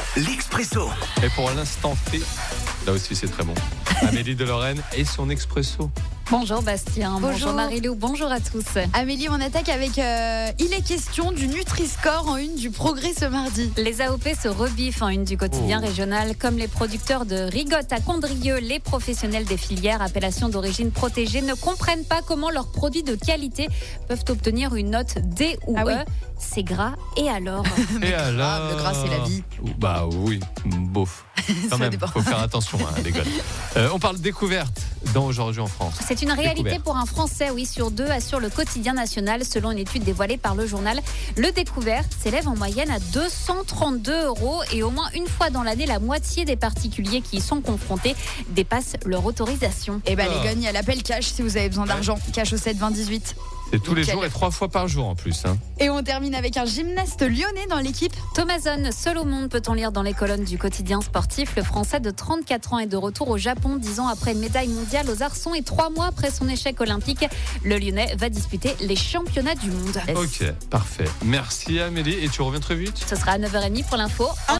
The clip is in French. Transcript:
L'Expresso. Et pour l'instant T, là aussi c'est très bon. Amélie de Lorraine et son Expresso. Bonjour Bastien, bonjour Bonjour. Marilou, bonjour à tous. Amélie, on attaque avec il est question du Nutri-Score en une du Progrès ce mardi. Les AOP se rebiffent en une du quotidien régional, comme les producteurs de rigotte à Condrieu. Les professionnels des filières appellations d'origine protégée ne comprennent pas comment leurs produits de qualité peuvent obtenir une note D ou Ah oui. E. C'est gras, et alors? Et alors le gras, c'est la vie. Bah oui, bof. Quand Ça même, dépend. faut faire attention, les gars. On parle découverte dans Aujourd'hui en France. C'est une réalité Découvert. pour un Français, oui, sur deux, assure le quotidien national, selon une étude dévoilée par le journal. Le découvert s'élève en moyenne à 232 € et au moins une fois dans l'année, la moitié des particuliers qui y sont confrontés dépassent leur autorisation. Et Ah. les gagnes à l'appel cash si vous avez besoin d'argent. Cash au 7 20 18. C'est tous les Nickel. jours et 3 fois par jour en plus. Et on termine avec un gymnaste lyonnais dans l'équipe. Thomason, seul au monde, peut-on lire dans les colonnes du quotidien sportif. Le Français de 34 ans est de retour au Japon, 10 ans après une médaille mondiale aux arçons et 3 mois après son échec olympique. Le Lyonnais va disputer les championnats du monde. Ok, parfait. Merci Amélie et tu reviens très vite. Ce sera à 9h30 pour l'info.